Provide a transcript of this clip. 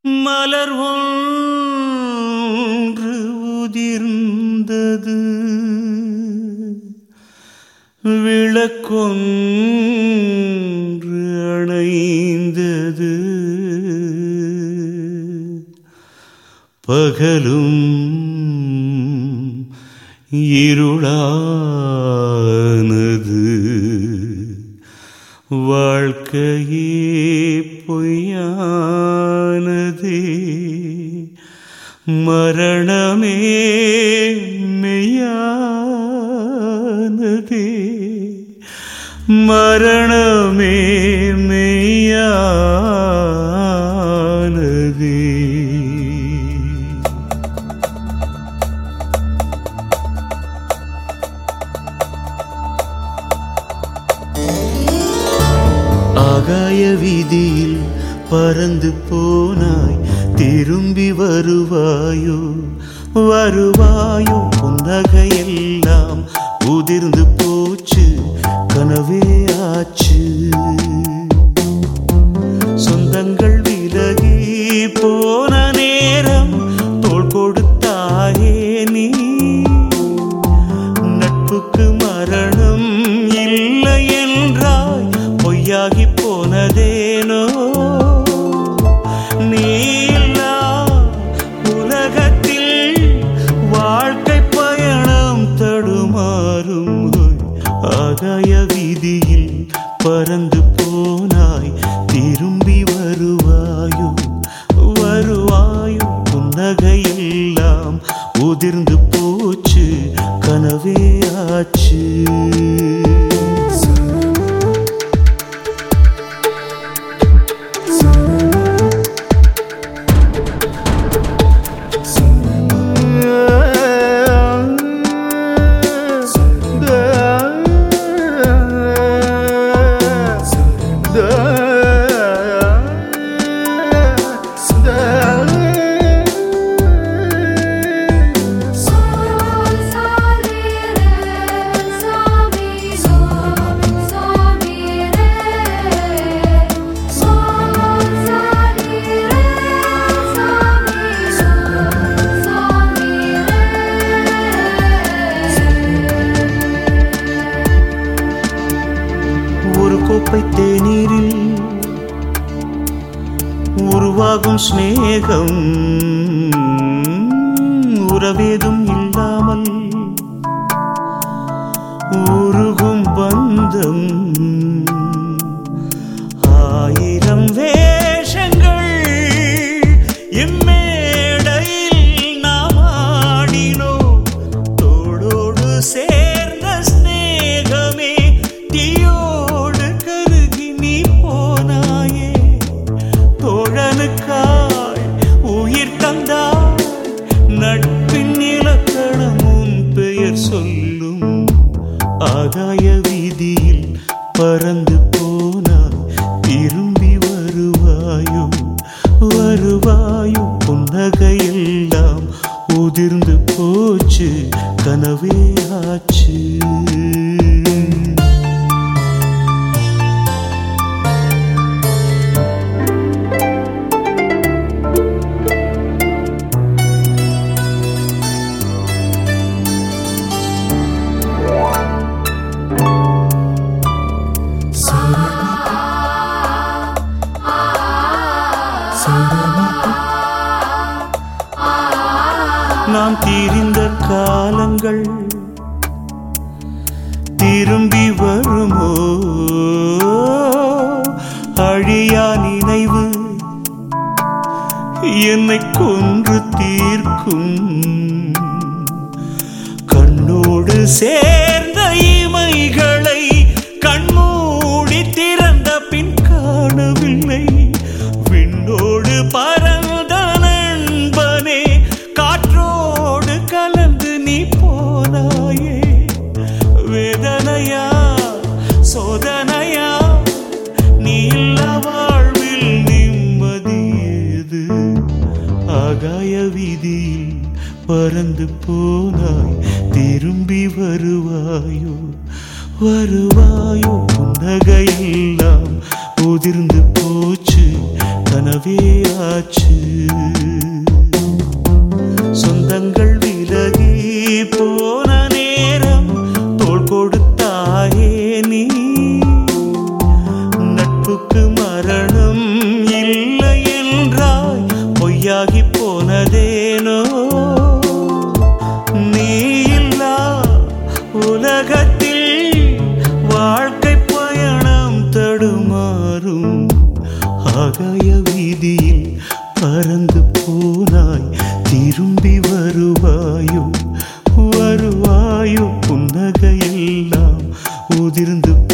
மலர் ஒன்று உதிர்ந்தது, விளக்கொன்று அணைந்தது, பகலும் இருளானது, வாழ்க்கையே பொய்யானதே, மரணமே மெய்யானதே, மரணமே மெய்யானதே. ஆகாய வீதியில் பறந்து போனாய், திரும்பி வருவாயோ வருவாயோ? புன்னகையெல்லாம் உதிர்ந்து போச்சு, கனவே ஆச்சு. சொந்தங்கள் விலகி போன நேரம் தோள் கொடுத்தாயே நீ, நட்புக்கு மரணம் இல்லை என்றாய், பொய்யாகி போனதேனோ? நீ இல்லா உலகத்தில் வாழ்க்கை பயணம் தடுமாறும். ஆகாய வீதியில் பறந்து போனாய், திரும்பி வருவாயோ வருவாயோ? புன்னகையெல்லாம் உதிர்ந்து போச்சு, கனவே ஆச்சு. கோப்பை தேநீரில் உருவாகும் ஸ்நேகம், உறவேதும் இல்லாமல் உருகும் பந்தம். ஆயிரம் வேஷங்கள் இம்மேடையில் நாம் ஆடினோம், தோளோடு சேர்ந்த ஸ்நேகமே தீயோடு கருகி நீ போனாயே. தோழனுக்காய் உயிர் தந்தாய், நட்பின் இலக்கணம் உன் பெயர் சொல்லும். ஆகாய வீதியில் பறந்து போனாய், திரும்பி வருவாயோ வருவாயோ? புன்னகையெல்லாம் உதிர்ந்து போச்சு, கனவே ஆச்சு. நாம் தீர்ந்த காலங்கள் திரும்பி வருமோ? அழியா நினைவு என்னை கொன்று தீர்க்கும். கண்ணோடு சேர்ந்த இமைகளை கண்மூடி திறந்த பின் காணவில்லை. விண்ணோடு பறந்த நண்பனே, காற்றோடு கலந்து நீ போனாயே. வேதனையா சோதனையா, நீ இல்ல வாழ்வில் நிம்மதியேது? ஆகாய வீதியில் பறந்து போனாய், திரும்பி வருவாயோ வருவாயோ? புன்னகையெல்லாம் உதிர்ந்து போச்சு, கனவே ஆச்சு. சொந்தங்கள் விலகி போன நேரம் தோள் கொடுத்தாயே நீ. நட்புக்கு மரணம் இல்லை என்றாய், பொய்யாகி போனதேனோ. நீ இல்லா உலகத்தில் வாழ்க்கை பயணம் தடுமாறும். ஆகாய வீதியில் பறந்து போனாய், திரும்பி வருவாயோ வருவாயோ. புன்னகையெல்லாம் உதிர்ந்து